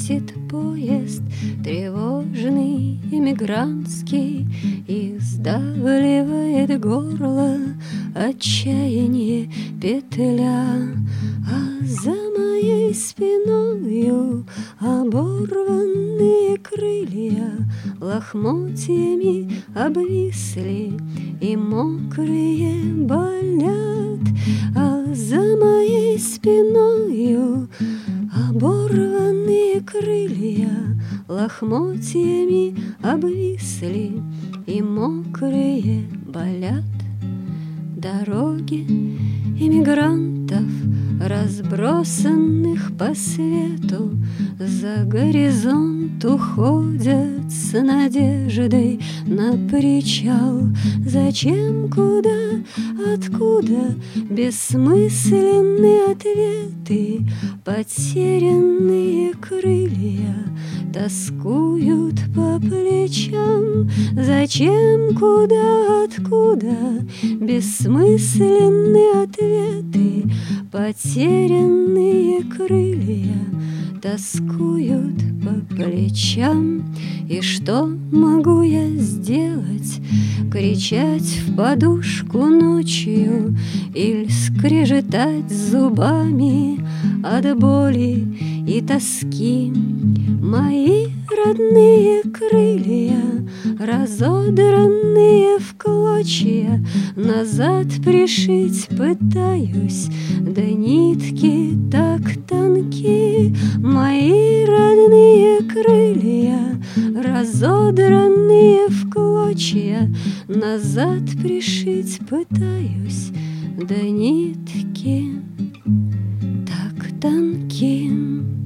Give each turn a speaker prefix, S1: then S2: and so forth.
S1: катит поезд тревожный эмигрантский, и сдавливает горло отчаяние петля. А за моей спиною оборванные крылья лохмотьями обвисли и мокрые болят. А за моей спиною оборванные крылья лохмотьями обвисли и мокрые болят. Дороги эмигрантов, разбросанных по свету, за горизонт уходят с надеждой на причал. Зачем, куда, откуда бессмысленные ответы? Потерянные крылья тоскуют по плечам. Зачем, куда, откуда бессмысленные ответы? Потерянные крылья тоскуют по плечам. И что могу я сделать? Кричать в подушку ночью или скрежетать зубами от боли и тоски? Мои родные крылья, разодранные в клочья, назад пришить пытаюсь, да нитки так тонки. Мои родные крылья, разодранные в клочья, назад пришить пытаюсь, да нитки так тонки.